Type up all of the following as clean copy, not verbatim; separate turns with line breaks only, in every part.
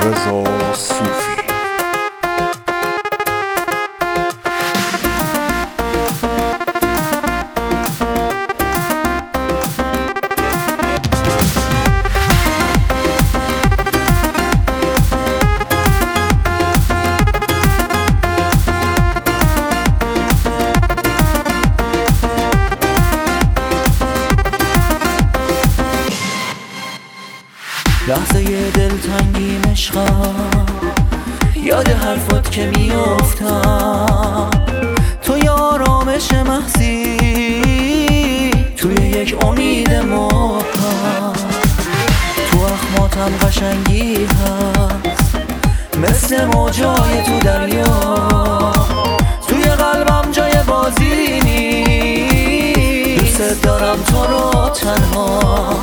رضا صوفی.
لحظه دلتنگی عشقم، یاد حرفات که میافتم، توی آرامش محضی، توی یک امید مبهم، تو اخماتم قشنگی هست مثل موجای تو دریا، توی قلبم جای بازی نیست، دوست دارم تو رو تنها.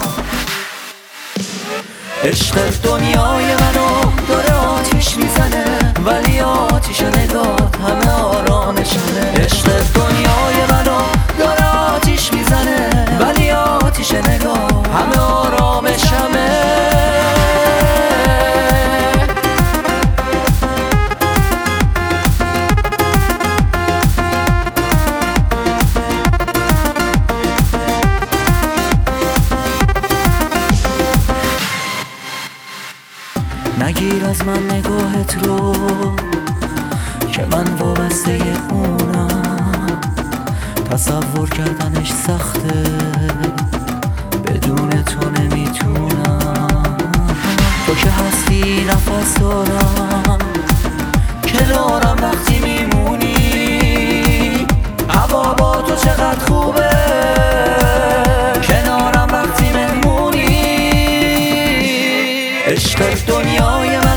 عشق دنیای منو داره آتیش میزنه، ولی آتیش نگات همه آرامشمه. عشق دنیای منو داره آتیش میزنه، ولی آتیش نگات همه آرامشمه. نگیر از من نگاهت رو که من وابسته اونم، تصور کردنش سخته بدون تو نمیتونم. تو که هستی نفس دارم کنارم وقتی میمونی، هوا با تو چقدر خوبه کنارم وقتی مهمونی. عشق دنیای